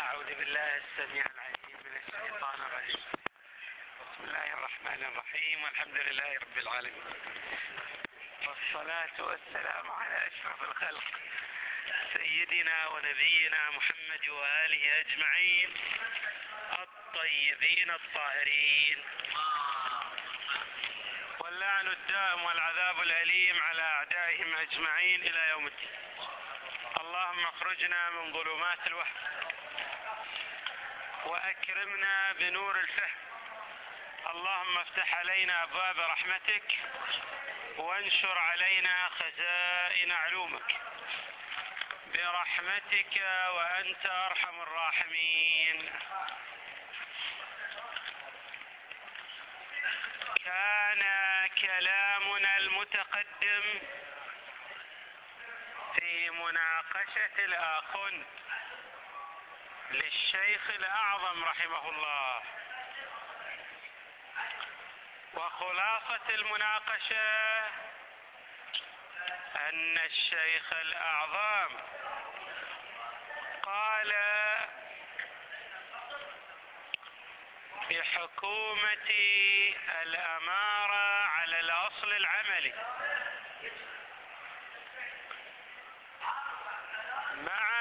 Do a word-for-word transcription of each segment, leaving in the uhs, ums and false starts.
أعوذ بالله السميع العليم من الشيطان الرجيم. بسم الله الرحمن الرحيم، والحمد لله رب العالمين، والصلاة والسلام على أشرف الخلق سيدنا ونبينا محمد وآله أجمعين الطيبين الطاهرين، واللعن الدائم والعذاب الأليم على أعدائهم أجمعين إلى يوم الدين. اللهم اخرجنا من ظلمات الوهم وأكرمنا بنور الفهم. اللهم افتح علينا أبواب رحمتك وانشر علينا خزائن علومك برحمتك وأنت أرحم الراحمين. كان كلامنا المتقدم في مناقشة الآخن للشيخ الأعظم رحمه الله، وخلاصة المناقشة أن الشيخ الأعظم قال بحكومة الأمارة على الأصل العملي، مع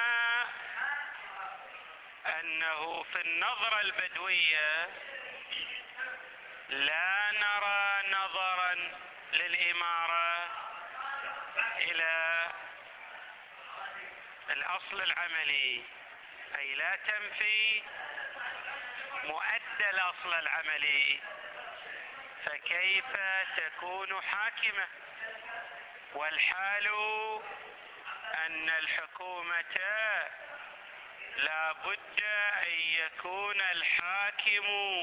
أنه في النظرة البدوية لا نرى نظرا للإمارة إلى الأصل العملي، أي لا تنفي مؤدى الأصل العملي، فكيف تكون حاكمة؟ والحال أن الحكومة لا بد أن يكون الحاكم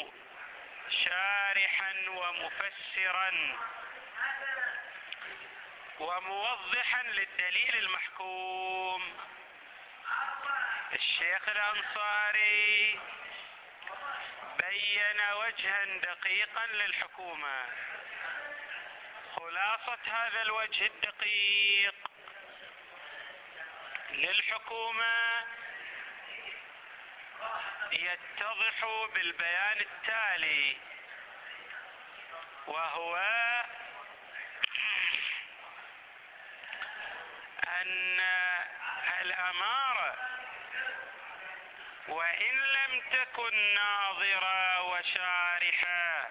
شارحا ومفسرا وموضحا للدليل المحكوم. الشيخ الأنصاري بين وجها دقيقا للحكومة. خلاصة هذا الوجه الدقيق للحكومة يتضح بالبيان التالي، وهو أن الأمارة وإن لم تكن ناظرة وشارحة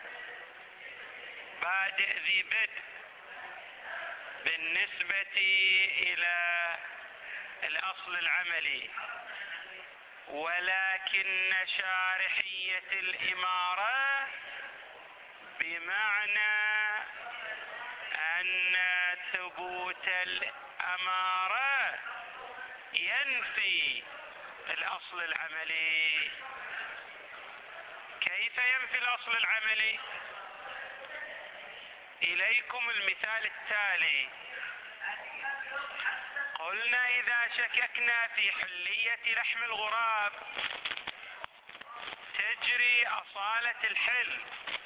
بادئ ذي بدء بالنسبة إلى الأصل العملي، ولكن شارحية الإمارة بمعنى أن ثبوت الأمارة ينفي الأصل العملي. كيف ينفي الأصل العملي؟ إليكم المثال التالي. قلنا إذا شككنا في حلية لحم الغراب تجري أصالة الحل،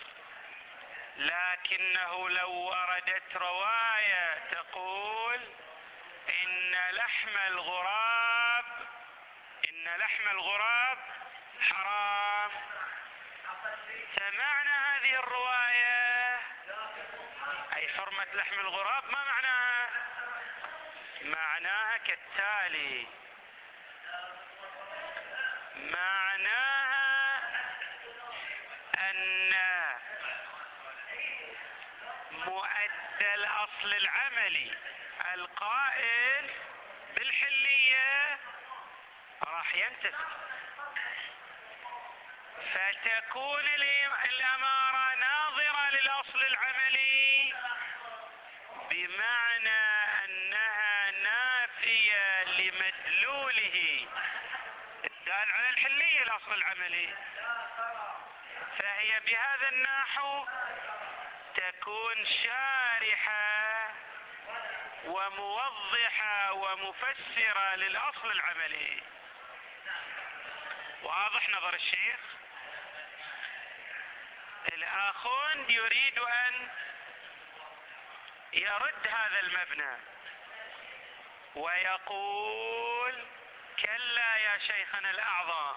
لكنه لو وردت رواية تقول إن لحم الغراب إن لحم الغراب حرام، فمعنى هذه الرواية أي حرمة لحم الغراب، ما معناها؟ معناها كالتالي: معناها أن مؤدى الأصل العملي القائل بالحلية راح ينتفي، فتكون الأمارة ناظرة للأصل العملي بمعنى أنها نافية لمدلوله الدال على الحلية الأصل العملي، فهي بهذا النحو تكون شارحة وموضحة ومفسرة للأصل العملي. واضح نظر الشيخ؟ الآخوند يريد أن يرد هذا المبنى ويقول كلا يا شيخنا الأعظم،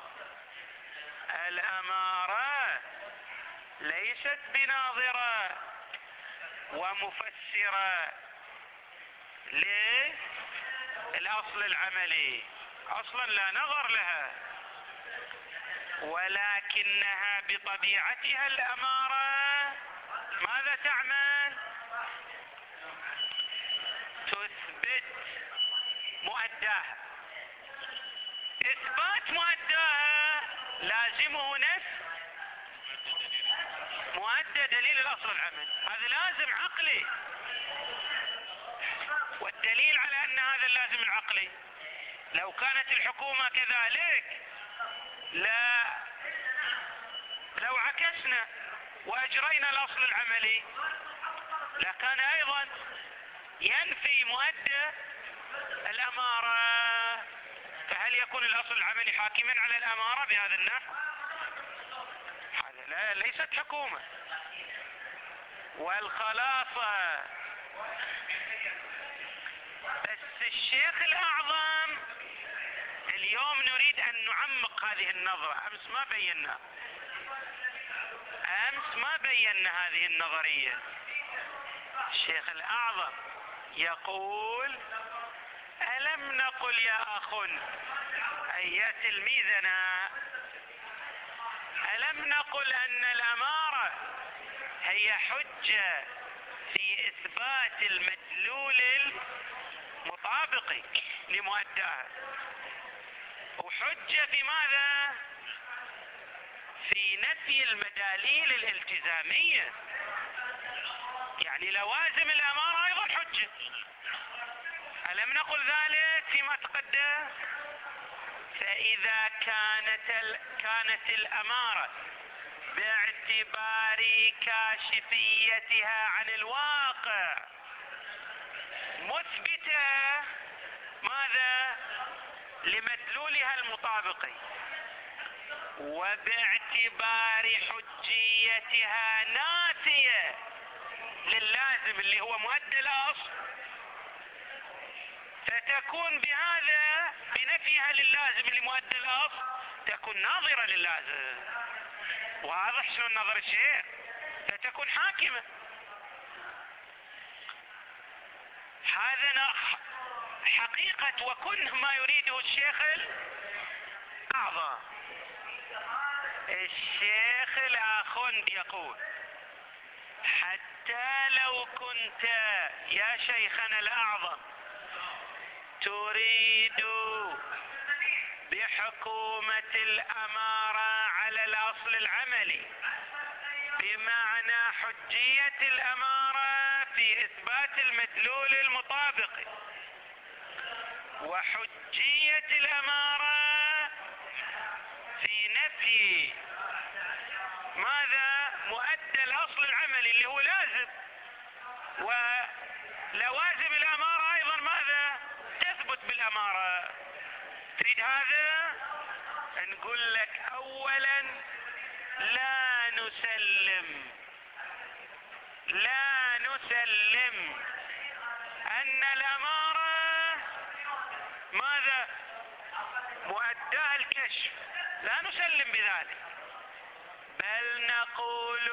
الأمارة ليست بناظرة ومفسرة للأصل العملي، أصلا لا نظر لها، ولكنها بطبيعتها الأمارة ماذا تعمل؟ تثبت مؤداها. إثبات مؤداها لازمه نفس مؤدى دليل الأصل العملي، هذا لازم عقلي، والدليل على أن هذا اللازم العقلي لو كانت الحكومة كذلك لا لو عكسنا وأجرينا الأصل العملي لكان أيضا ينفي مؤدى الأمارة، فهل يكون الأصل العملي حاكما على الأمارة بهذا النحو؟ هذا لا ليست حكومة. والخلاصة بس الشيخ الأعظم اليوم نريد أن نعمق هذه النظرة، أمس ما بينا أمس ما بينا هذه النظرية. الشيخ الأعظم يقول: ألم نقل يا أخ أي يا تلميذنا، ألم نقل أن الأمارة هي حجة في إثبات المدلول المطابق لمؤداها، وحجة في ماذا؟ في نفي المداليل الالتزامية، يعني لوازم الأمارة أيضا حجة. ألم نقل ذلك فيما تقدم؟ فإذا كانت ال... كانت الأمارة باعتبار كاشفيتها عن الواقع مثبتة ماذا؟ لمدلولها المطابق، وباعتبار حجيتها نافية للازم اللي هو مؤدى الأصل، فتكون بهذا بنفيها للازم اللي مؤدى الأصل تكون ناظرة للازم. واضح شلون نظر الشيخ؟ فتكون حاكمة. هذا حقيقة وكنه ما يريده الشيخ الأعظم. الشيخ الآخوند يقول: حتى لو كنت يا شيخنا الأعظم تريد بحكومة الأمارة على الأصل العملي بمعنى حجية الأمارة في إثبات المدلول المطابق، وحجية الأمارة في نفي ماذا؟ مؤدى الأصل العملي اللي هو لازم، ولوازم الأمارة أيضا ماذا؟ تثبت بالأمارة. تريد هذا؟ نقول لك أولا لا نسلم لا نسلم أن الأمارة ماذا؟ مؤداها الكشف، لا نسلم بذلك، بل نقول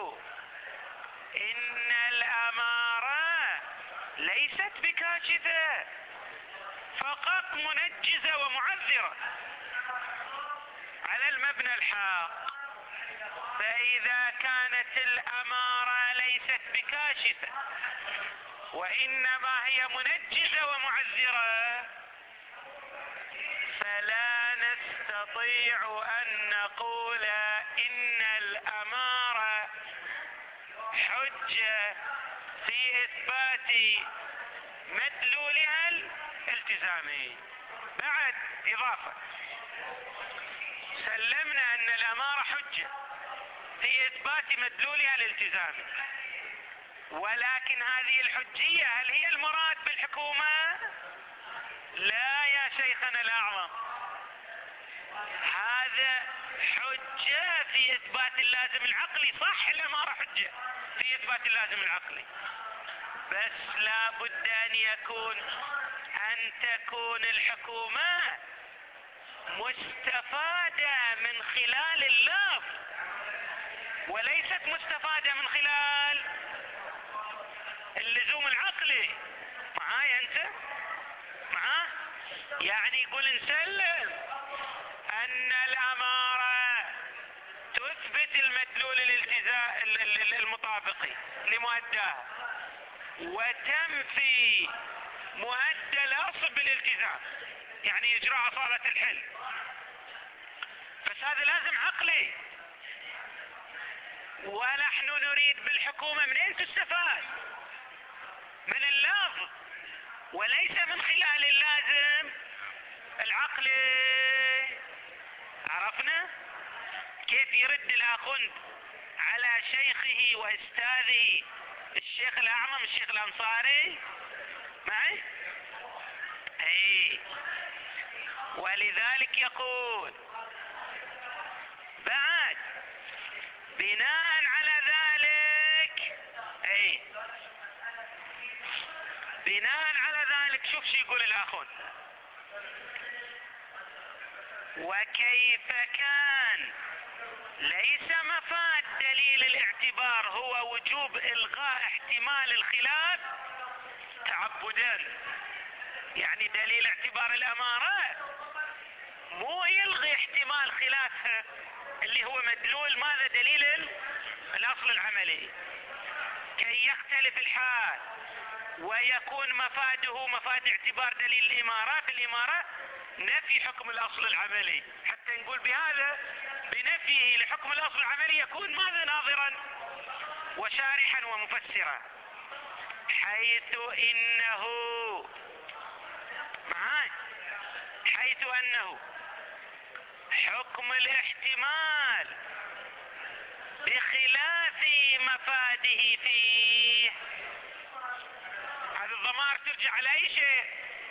إن الأمارة ليست بكاشفة، فقط منجزة ومعذرة على المبنى الحق. فإذا كانت الأمارة ليست بكاشفة وإنما هي منجزة ومعذرة، فلا نستطيع أن نقول إن الأمارة حجة في إثبات مدلولها الالتزامي. بعد إضافة، سلمنا أن الأمارة حجة في إثبات مدلولها الالتزامي، ولكن هذه الحجية هل هي المراد بالحكومة؟ لا يا شيخنا الأعظم، هذا حجة في إثبات اللازم العقلي. صح، الأمارة حجة في إثبات اللازم العقلي، بس لا بد أن يكون أن تكون الحكومة مستفادة من خلال اللفظ وليست مستفادة من خلال اللزوم العقلي. معاي انت؟ معاه؟ يعني يقول نسلم ان الامارة تثبت المدلول الالتزام المطابقي لمؤداها وتنفي مؤدى الاصل بالالتزام، يعني يجرى اصالة الحل. بس هذا لازم عقلي، ونحن نريد بالحكومة منين تستفاد؟ من اللفظ وليس من خلال اللازم العقلي. عرفنا كيف يرد الاخوند على شيخه واستاذه الشيخ الاعظم الشيخ الانصاري؟ معي؟ اي، ولذلك يقول بعد بناء على ذلك، اي بناء على ذلك شوف شو يقول الاخون: وكيف كان ليس مفاد دليل الاعتبار هو وجوب الغاء احتمال الخلاف تعبدا. يعني دليل اعتبار الامارة مو يلغي احتمال خلافها اللي هو مدلول ماذا؟ دليل الاصل العملي، كي يختلف الحال ويكون مفاده مفاد اعتبار دليل الامارة. في الامارة نفي حكم الاصل العملي، حتى نقول بهذا بنفيه لحكم الاصل العملي يكون ماذا؟ ناظرا وشارحا ومفسرا، حيث انه معاي حيث انه حكم الاحتمال بخلاف مفاده فيه. هذا الضمائر ترجع على اي شيء؟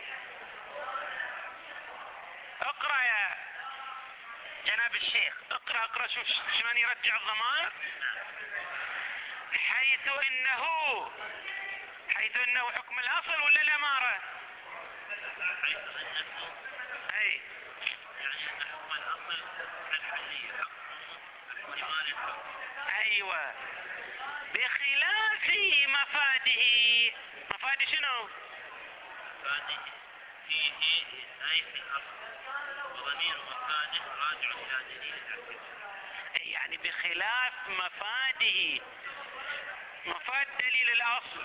اقرأ يا جناب الشيخ، اقرأ اقرأ شوف شلون يرجع الضمائر. حيث انه حيث انه حكم الاصل ولا الامارة؟ حيث انه اي يعني ان حكم الاصل كالحلية حكم احتمال الحكم. ايوه، بخلاف مفاده. مفاده شنو؟ مفاده فيه اي في الاصل، وضمير مفاده راجع الى دليل الاعتبار. يعني بخلاف مفاده، مفاد دليل الاصل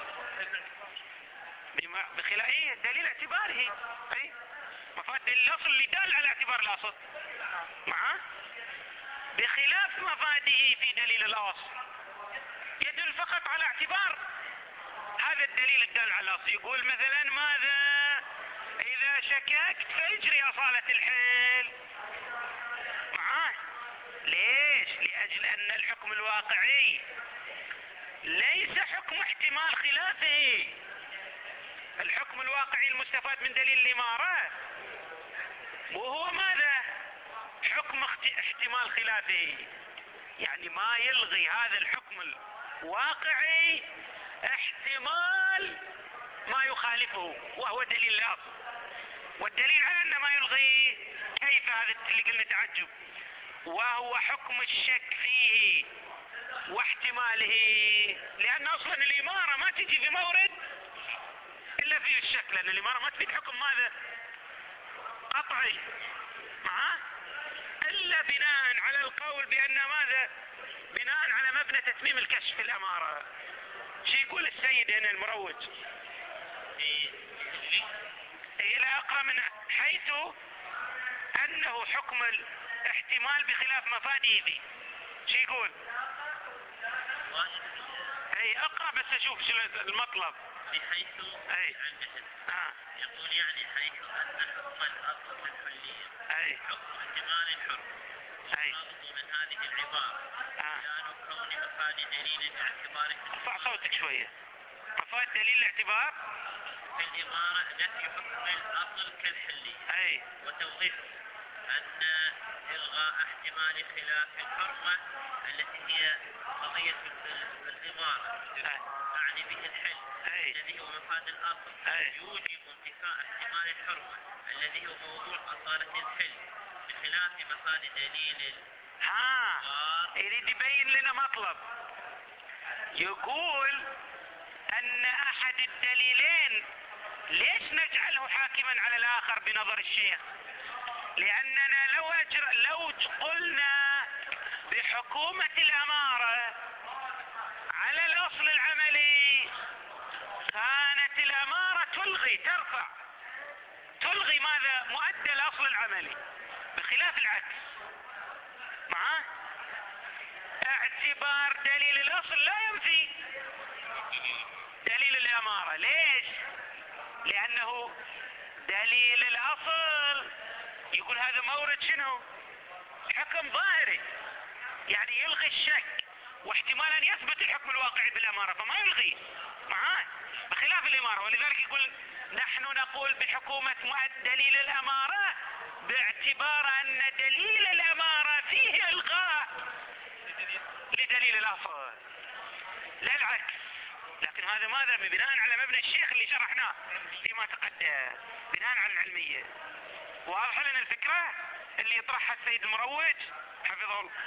بخلاف ايه؟ دليل اعتباره. اي مفاد دليل الاصل اللي دال على اعتبار الاصل معه، بخلاف مفاده في دليل الاصل يدل فقط على اعتبار هذا الدليل الدال على الاصل. يقول مثلا ماذا؟ اذا شككت فاجري اصالة الحل معاه. ليش؟ لاجل ان الحكم الواقعي ليس حكم احتمال خلافه. الحكم الواقعي المستفاد من دليل الامارة وهو ماذا؟ حكم احتمال خلافه. يعني ما يلغي هذا الحكم الواقعي احتمال ما يخالفه وهو دليل الاصل. والدليل على ان ما يلغي كيف؟ هذا اللي قلنا تعجب، وهو حكم الشك فيه واحتماله. لان اصلا الامارة ما تجي في مورد الا فيه الشك، لان الامارة ما تفيد حكم ماذا؟ قطعي معاه، الا بناء على القول بان ماذا؟ بناء على مبنى تتميم الكشف في الامارة. شو يقول السيد هنا المروج؟ الى اقرا من حيث انه حكم الاحتمال بخلاف مفاده فيه. شو يقول؟ اي اقرا بس اشوف شو المطلب. بحيث اي آه. يقول يعني حيث ان حكم الاصل في الحلية اي حكم احتمال الحر اي من هذه العبارة آه. كان كون مفاد دليل الاعتبار. ارفع صوتك شوية. مفاد دليل الاعتبار في العبارة نفي حكم الاصل كالحلية. اي وتوضيح ان الغاء احتمال خلاف الحرمة التي هي قضية العبارة تعني به الحل أي. الذي هو مفاد الاصل أي. يوجب انتفاء احتمال الحرمة الذي هو موضوع اصالة الحل بخلاف مثال دليل ها يريد يبين لنا مطلب، يقول ان احد الدليلين ليش نجعله حاكما على الاخر بنظر الشيخ؟ لاننا لو أجر لو قلنا بحكومة الامارة على الاصل العملي كانت الامارة تلغي ترفع تلغي ماذا؟ مؤدى الاصل العملي، بخلاف العكس. معاه؟ اعتبار دليل الاصل لا ينفي دليل الامارة. ليش؟ لانه دليل الاصل يقول هذا مورد شنو؟ حكم ظاهري، يعني يلغي الشك واحتمال ان يثبت الحكم الواقعي بالامارة فما يلغي. معاه؟ بخلاف الامارة. ولذلك يقول نحن نقول بحكومة دليل الامارة باعتبار ان دليل الامارة فيه الغاء لدليل الاصل لا العكس. لكن هذا ماذا؟ بناء على مبنى الشيخ اللي شرحناه فيما تقدم، بناء على العلمية. واضح لنا الفكرة اللي يطرحها السيد المروج حفظه الله.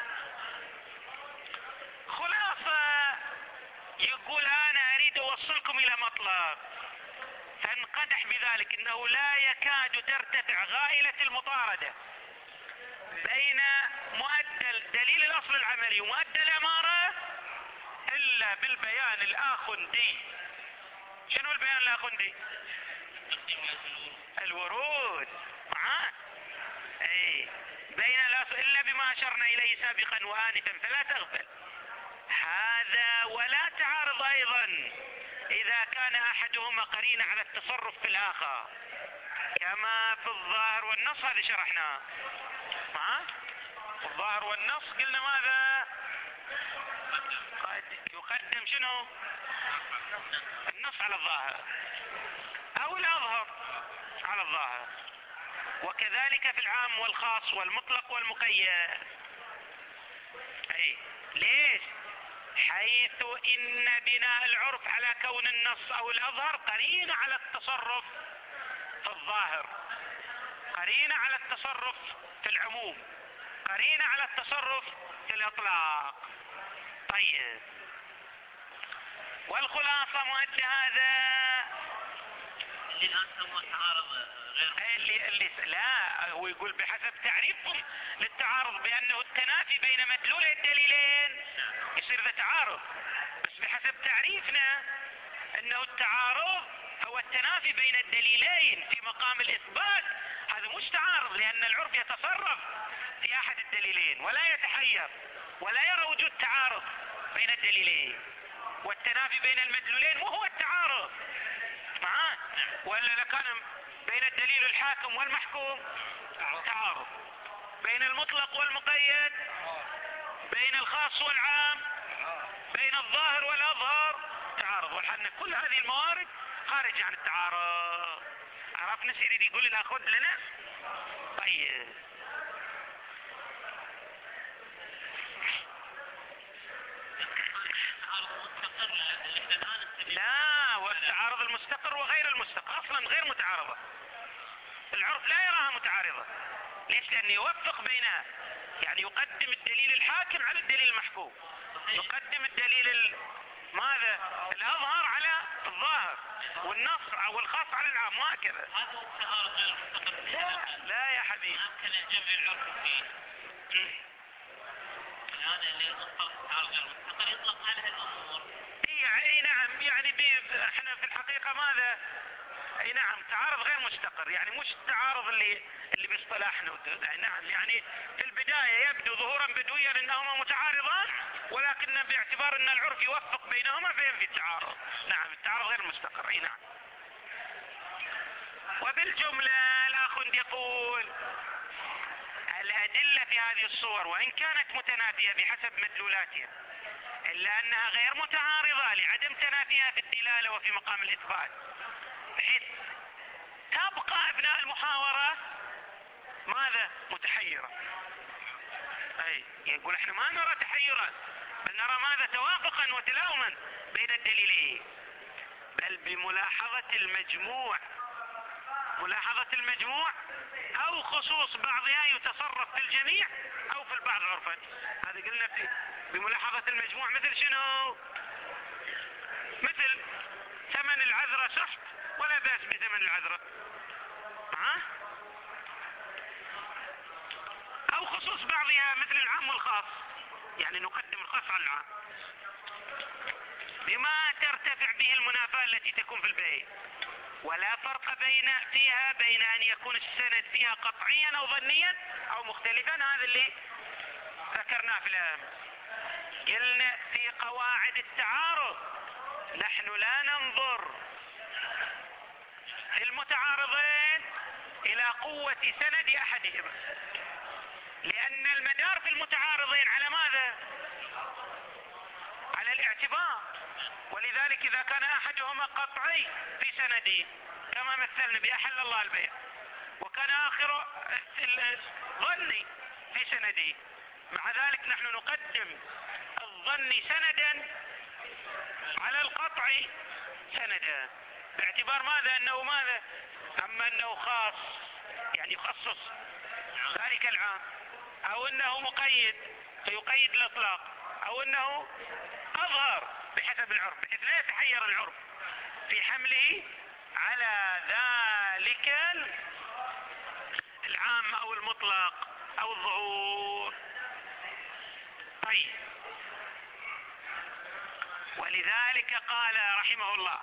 خلاصة يقول انا اريد اوصلكم الى مطلب، فانقدح بذلك انه لا يكاد ترتفع غائلة المطاردة بين مؤدى دليل الاصل العملي ومؤدى الامارة الا بالبيان الاخندي. شنو البيان الاخندي؟ الورود. معاه؟ اي بين الاصل الا بما اشرنا اليه سابقا وانفا فلا تغفل. هذا ولا تعارض ايضا اذا كان احدهما قرين على التصرف في الاخر كما في الظاهر والنص. هذا شرحناه. ها الظاهر والنص قلنا ماذا؟ قد يقدم شنو؟ النص على الظاهر او الاظهر على الظاهر. وكذلك في العام والخاص والمطلق والمقيد. اي ليش؟ حيث ان بناء العرف على كون النص او الاظهر قرينة على التصرف في الظاهر، قرينة على التصرف في العموم، قرينة على التصرف في الاطلاق. طيب والخلاصة مؤدى هذا اللي الان سموه تعارض غير اللي اللي لا هو يقول بحسب تعريفهم للتعارض بانه التنافي بين مدلولي الدليلين يصير ذا تعارض، بس بحسب تعريفنا انه التعارض هو التنافي بين الدليلين في مقام الاثبات. هذا مش تعارض لان العرف يتصرف في احد الدليلين ولا يتحير ولا يرى وجود تعارض بين الدليلين، والتنافي بين المدلولين وهو التعارض. معاه؟ ولا لكان بين الدليل الحاكم والمحكوم تعارض، بين المطلق والمقيد، بين الخاص والعام، بين الظاهر والأظهر تعارض. والحن كل هذه الموارد خارج عن التعارض. عرفنا سيدي يقول لنا خذ لنا. طيب لا، والتعارض المستقر وغير المستقر اصلا غير متعارضة. العرف لا يراها متعارضة. ليش؟ لأنه يوفق بينها، يعني يقدم الدليل الحاكم على الدليل المحكوم، يقدم الدليل ال... ماذا؟ الأظهر على الظاهر والنص والخاص على العام، وهكذا. هذا هو التعارض غير المستقر. لا لا يا حبيبي، يمكن الجمع العرف فيه. هذا اللي يطلق التعارض غير المستقر يطلق على هالأمور. اي نعم، يعني بي... احنا في الحقيقة ماذا؟ اي نعم تعارض غير مستقر، يعني مش التعارض اللي اللي باصطلاحنا. نعم يعني في البداية يبدو ظهورا بدويا انهما متعارضان، ولكن باعتبار ان العرف يوفق بينهما فينفي التعارض. نعم التعارض غير مستقر. اي نعم. وبالجملة الآخوند يقول الأدلة في هذه الصور وإن كانت متنافية بحسب مدلولاتها إلا أنها غير متعارضة لعدم تنافيها في الدلالة وفي مقام الإثبات، بحيث تبقى أبناء المحاورة ماذا؟ متحيرة. أي يقول احنا ما نرى تحيرا، بل نرى ماذا؟ توافقا وتلاؤما بين الدليلين، بل بملاحظة المجموع ملاحظة المجموع أو خصوص بعضها يتصرف في الجميع أو في البعض عرفا. هذا قلنا في بملاحظة المجموع مثل شنو؟ مثل ثمن العذرة سحت ولا بأس بثمن العذرة، ها؟ أو خصوص بعضها مثل العام والخاص، يعني نقدم الخاص على العام بما ترتفع به المنافاة التي تكون في البيع. ولا فرق بين فيها بين أن يكون السند فيها قطعيا أو ظنيا أو مختلفا. هذا اللي ذكرناه في الأهم. قلنا في قواعد التعارض نحن لا ننظر في المتعارضين إلى قوة سند أحدهما، لأن المدار في المتعارضين على ماذا؟ على الاعتبار. ولذلك إذا كان أحدهما قطعي في سنده كما مثلنا بأحل الله البيع، وكان آخر ظني في سنده، مع ذلك نحن نقدم الظن سندا على القطع سندا، باعتبار ماذا؟ أنه ماذا؟ أما أنه خاص يعني يخصص ذلك العام، أو أنه مقيد فيقيد الإطلاق، أو أنه أظهر بحسب العرف بحيث لا يتحير العرف في حمله على ذلك العام أو المطلق أو الظهور. طيب، ولذلك قال رحمه الله: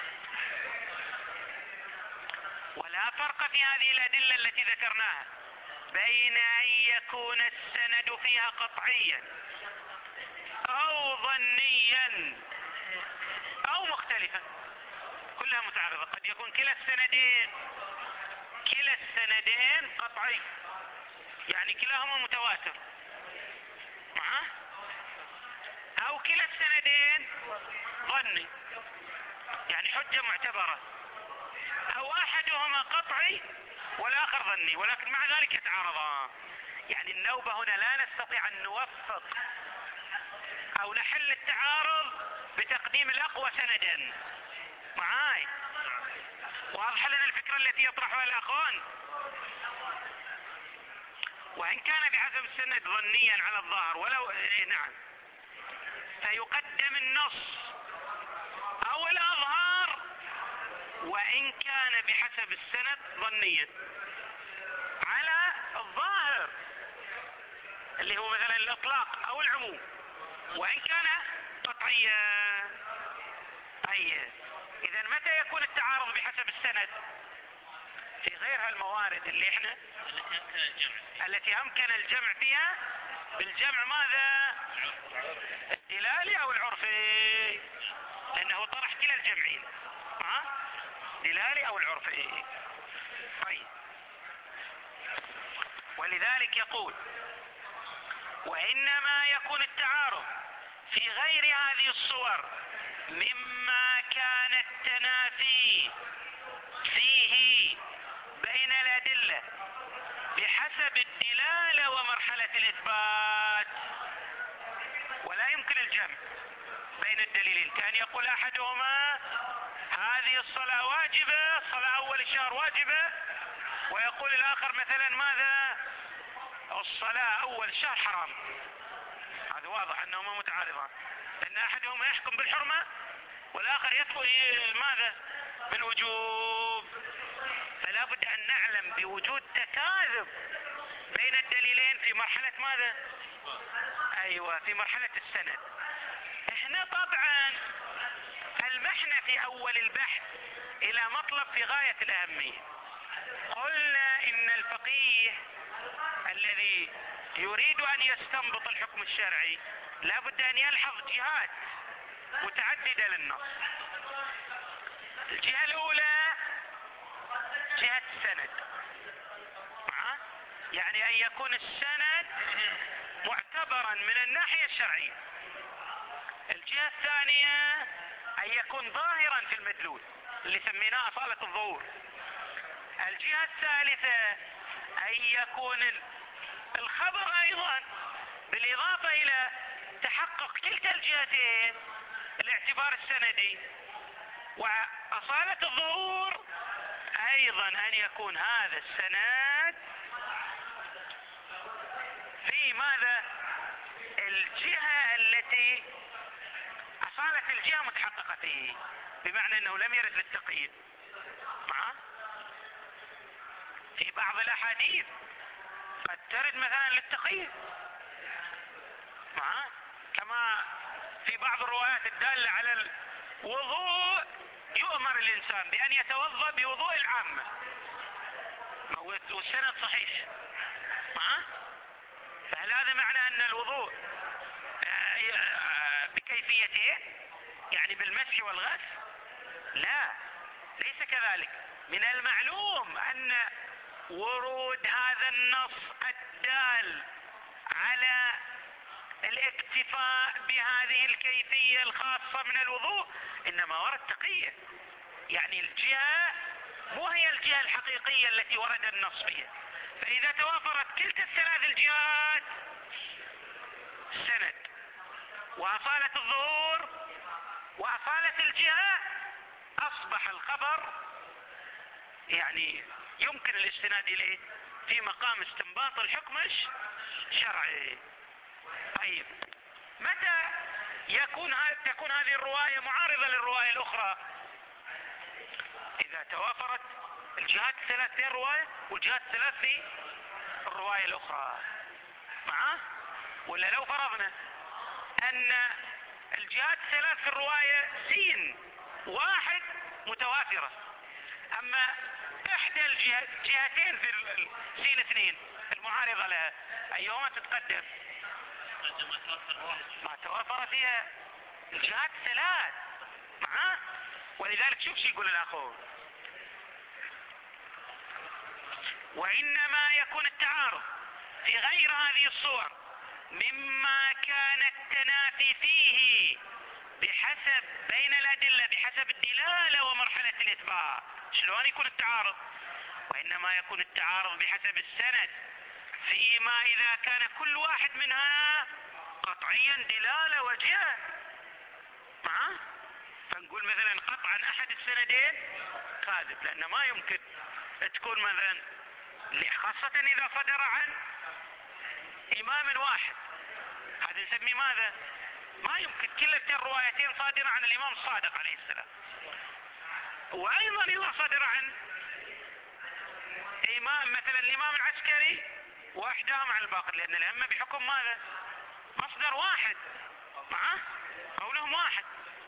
ولا فرق في هذه الأدلة التي ذكرناها بين أن يكون السند فيها قطعيا أو ظنيا أو مختلفا، كلها متعارضة. قد يكون كلا السندين كلا السندين قطعي، يعني كلاهما متواتر معه، أو كلا السندين ظني يعني حجة معتبرة، أو أحدهما قطعي والآخر ظني ولكن مع ذلك يتعارضان. يعني النوبة هنا لا نستطيع أن نوفق أو نحل التعارض بتقديم الأقوى سندا. معاي؟ واضح لنا الفكرة التي يطرحها الأخوان؟ وإن كان بحسب السند ظنيا على الظاهر ولو إيه نعم، فيقدم النص أو الأظهار وإن كان بحسب السند ظنيا على الظاهر اللي هو مثلا الإطلاق أو العموم، وإن كان قطعيا. أي إذا متى يكون التعارض بحسب السند؟ في غير هالموارد اللي احنا التي أمكن الجمع فيها بالجمع ماذا؟ الدلالي أو العرفي، لأنه طرح كلا الجمعين، ها؟ دلالي أو العرفي. طيب، ولذلك يقول: وإنما يكون التعارض في غير هذه الصور مما كان التنافي فيه بين الأدلة بحسب الدلالة ومرحلة الإثبات، ولا يمكن الجمع بين الدليلين، كان يقول أحدهما هذه الصلاة واجبة، صلاة أول الشهر واجبة، ويقول الآخر مثلا ماذا؟ الصلاة أول الشهر حرام. هذا واضح أنهما متعارضان، لأن أحدهما يحكم بالحرمة والآخر يدخل ماذا؟ بالوجوب. فلا بد أن نعلم بوجود تكاذب بين الدليلين في مرحلة ماذا؟ أيوة، في مرحلة السند. احنا طبعا المحنة في أول البحث إلى مطلب في غاية الأهمية. قلنا إن الفقيه الذي يريد أن يستنبط الحكم الشرعي لا بد أن يلحظ جهات متعددة للنص. الجهة الأولى جهة السند، يعني أن يكون السند معتبرا من الناحية الشرعية. الجهة الثانية أن يكون ظاهرا في المدلول اللي سميناه أصالة الظهور. الجهة الثالثة أن يكون الخبر أيضا بالإضافة إلى تحقق كلتا الجهتين، الاعتبار السندي وأصالة الظهور أيضا أن يكون هذا السند في ماذا؟ الجهة التي أصالة الجهة متحققة فيه، بمعنى أنه لم يرد للتقييد. معه؟ في بعض الأحاديث قد ترد مثلا للتقييد، معه؟ كما في بعض الروايات الدالة على الوضوء يؤمر الإنسان بأن يتوضأ بوضوء العامة والسند صحيح. معه؟ فهل هذا معنى أن الوضوء بكيفيته يعني بالمسح والغسل؟ لا، ليس كذلك. من المعلوم أن ورود هذا النص الدال على الاكتفاء بهذه الكيفية الخاصة من الوضوء إنما ورد تقية، يعني الجهة مو هي الجهة الحقيقية التي ورد النص فيها. فإذا توافرت كلتا الثلاث الجهات السند وأصالة الظهور وأصالة الجهة، أصبح الخبر يعني يمكن الاستناد إليه في مقام استنباط الحكم الشرعي. طيب، متى يكون تكون هذه الرواية معارضة للرواية الأخرى؟ إذا توافرت الجهات الثلاث في الرواية والجهات الثلاث في الرواية الأخرى. معه؟ ولا لو فرضنا أن الجهات الثلاث في الرواية سين واحد متوافرة، أما إحدى الجهتين في سين اثنين المعارضة لها أيهما تتقدم؟ ما توافر فيها الجهات الثلاث. معه؟ ولذلك شوف شو يقول الأخوة: وإنما يكون التعارض في غير هذه الصور مما كان التنافي فيه بحسب بين الأدلة بحسب الدلالة ومرحلة الإتباع. شلون يكون التعارض؟ وإنما يكون التعارض بحسب السند فيما إذا كان كل واحد منها قطعيا دلالة وجهة. معه؟ فنقول مثلا قطعا أحد السندين كاذب، لأنه ما يمكن تكون مثلا خاصة إذا صدر عن إمام واحد، هذا نسميه ماذا؟ ما يمكن كلتا الروايتين صادرة عن الإمام الصادق عليه السلام. وأيضا إذا صدر عن إمام مثلا الإمام العسكري وإحداهم عن الباقر، لأن الأئمة بحكم ماذا؟ مصدر واحد. معه؟ قولهم واحد.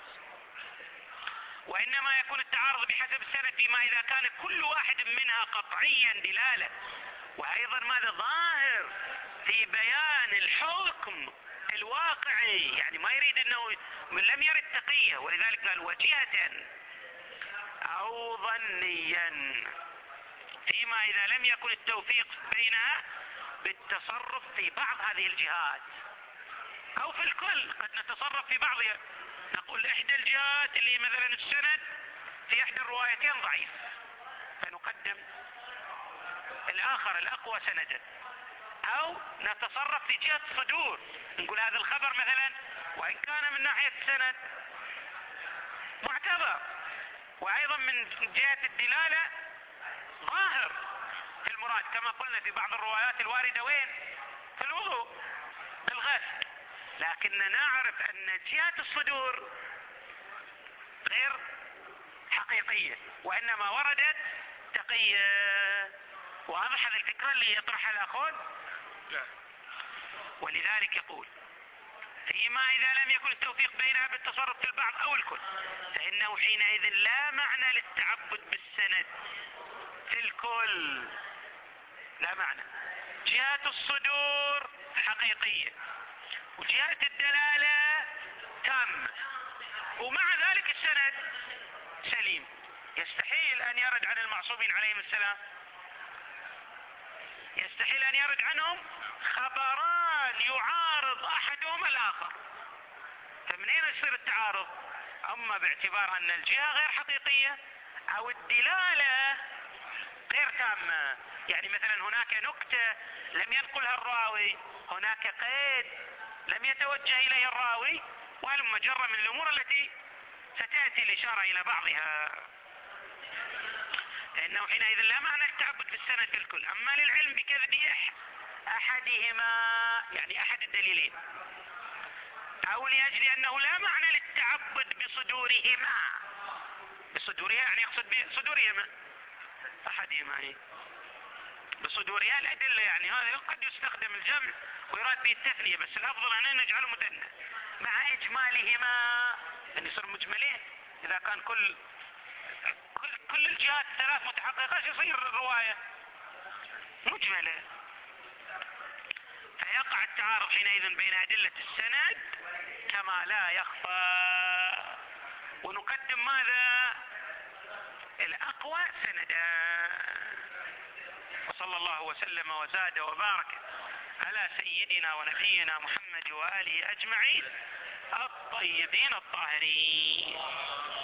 وإنما يكون التعارض بحسب السند فيما إذا كان كل واحد منها قطعيا دلالة، وأيضا ماذا؟ ظاهر في بيان الحكم الواقعي، يعني ما يريد أنه من لم يرد تقية، ولذلك قال وجهة أو ظنيا فيما إذا لم يكن التوفيق بينها بالتصرف في بعض هذه الجهات أو في الكل. قد نتصرف في بعضها، نقول إحدى الجهات اللي مثلا السند في إحدى الروايتين ضعيف فنقدم الآخر الأقوى سندا، أو نتصرف في جهة الصدور، نقول هذا الخبر مثلا وإن كان من ناحية السند معتبر وأيضا من جهة الدلالة ظاهر في المراد، كما قلنا في بعض الروايات الواردة وين؟ في الوضوء بالغسل، لكننا نعرف أن جهة الصدور غير حقيقية وإنما وردت تقية. واضح هذه الفكرة اللي يطرحها الأخوان؟ ولذلك يقول فيما إذا لم يكن التوفيق بينها بالتصرف في البعض أو الكل فإنه حينئذ لا معنى للتعبد بالسند في الكل، لا معنى. جهة الصدور حقيقية وجهة الدلالة تامة، ومع ذلك السند سليم. يستحيل أن يرد عن المعصومين عليهم السلام، يستحيل أن يرد عنهم خبران يعارض أحدهما الآخر، فمنين يصير التعارض؟ أما باعتبار أن الجهة غير حقيقية أو الدلالة غير تامة. يعني مثلا هناك نكتة لم ينقلها الراوي، هناك قيد لم يتوجه إليه الراوي، وهلم جرة من الأمور التي ستأتي الإشارة إلى بعضها. فإنه حينئذ لا معنى التعبد بالسند كالكل. أما للعلم بكذب أحدهما يعني أحد الدليلين، أو لأجل أنه لا معنى للتعبد بصدورهما، بصدورها يعني يقصد بصدورهما أحدهما إيه؟ بصدورها الأدلة، يعني هذا قد يستخدم الجمع ويراد به التثنية، بس الأفضل أن نجعله مثنى مع إجمالهما، أن يصير مجملين. إذا كان كل كل, كل الجهات الثلاث متحققة يصير الرواية مجملة، فيقع التعارض حينئذ بين أدلة السند كما لا يخفى. ونقدم ماذا؟ الأقوى سندا. وصلى الله وسلم وزاد وبارك على سيدنا ونبينا محمد وآله أجمعين الطيبين الطاهرين.